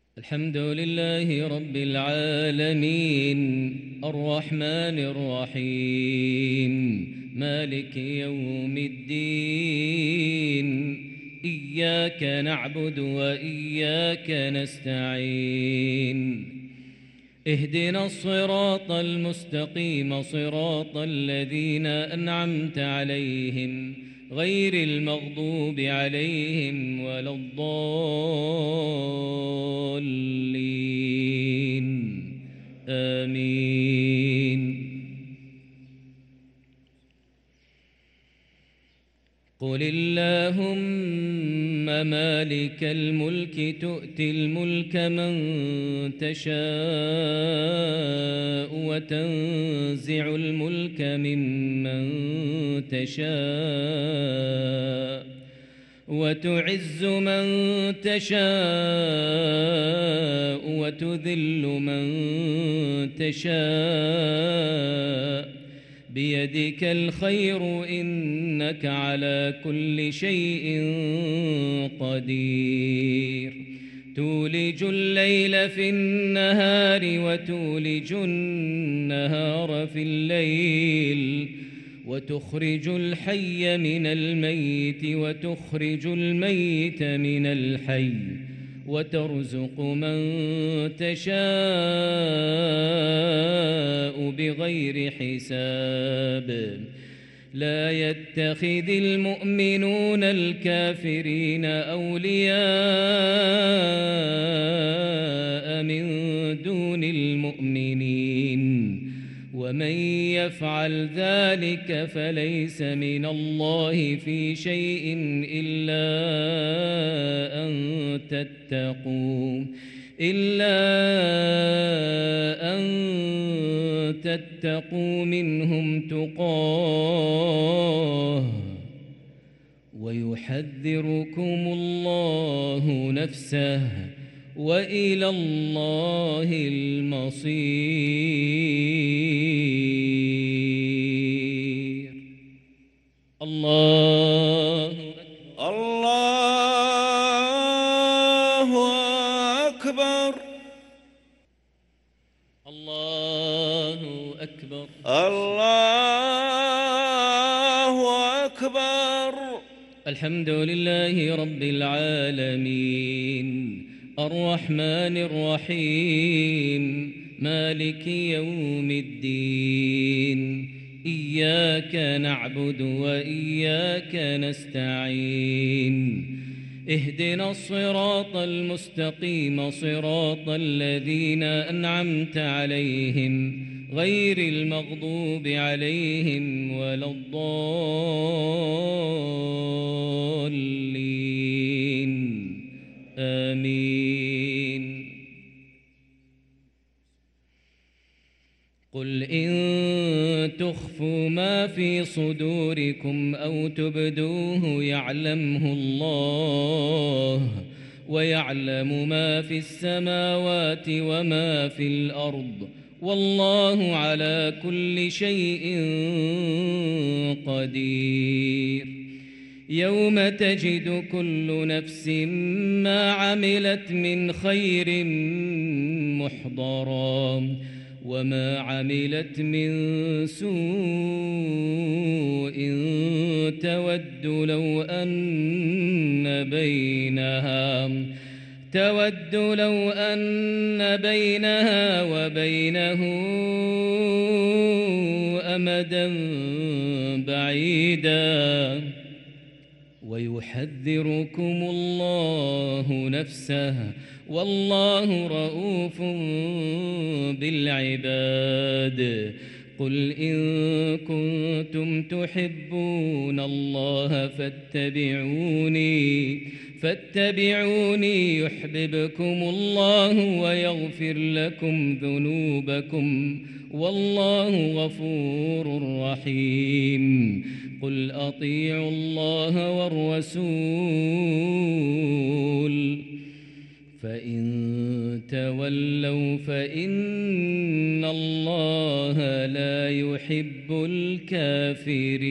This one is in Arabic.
الحمد لله رب العالمين الرحمن الرحيم مالك يوم الدين إياك نعبد وإياك نستعين اهدنا الصراط المستقيم صراط الذين أنعمت عليهم غير المغضوب عليهم ولا الضالين آمين. قل اللهم مالك الملك تؤتي الملك من تشاء وتنزع الملك ممن تشاء وتعز من تشاء وتذل من تشاء بيدك الخير إنك على كل شيء قدير. تولج الليل في النهار وتولج النهار في الليل وتخرج الحي من الميت وتخرج الميت من الحي وترزق من تشاء بغير حساب. لا يتخذ المؤمنون الكافرين أولياء من دون المؤمنين ومن يفعل ذلك فليس من الله في شيء إلا أن تتقوا منهم تقاه ويحذركم الله نفسه وإلى الله المصير. الله أكبر. الله أكبر. الله أكبر. الحمد لله رب العالمين الرحمن الرحيم مالك يوم الدين إياك نعبد وإياك نستعين اهدنا الصراط المستقيم صراط الذين أنعمت عليهم غير المغضوب عليهم ولا الضالين آمين. قل إن تخفوا ما في صدوركم أو تبدوه يعلمه الله ويعلم ما في السماوات وما في الأرض والله على كل شيء قدير. يوم تجد كل نفس ما عملت من خير محضرا وما عملت من سوء تود لو أن بينها وبينه أمدا بعيدا ويحذركم الله نفسه والله رؤوف بالعباد. قل إن كنتم تحبون الله فاتبعوني يحببكم الله ويغفر لكم ذنوبكم والله غفور رحيم. قل أطيعوا الله والرسول فإن تولوا فإن الله لا يحب الكافرين.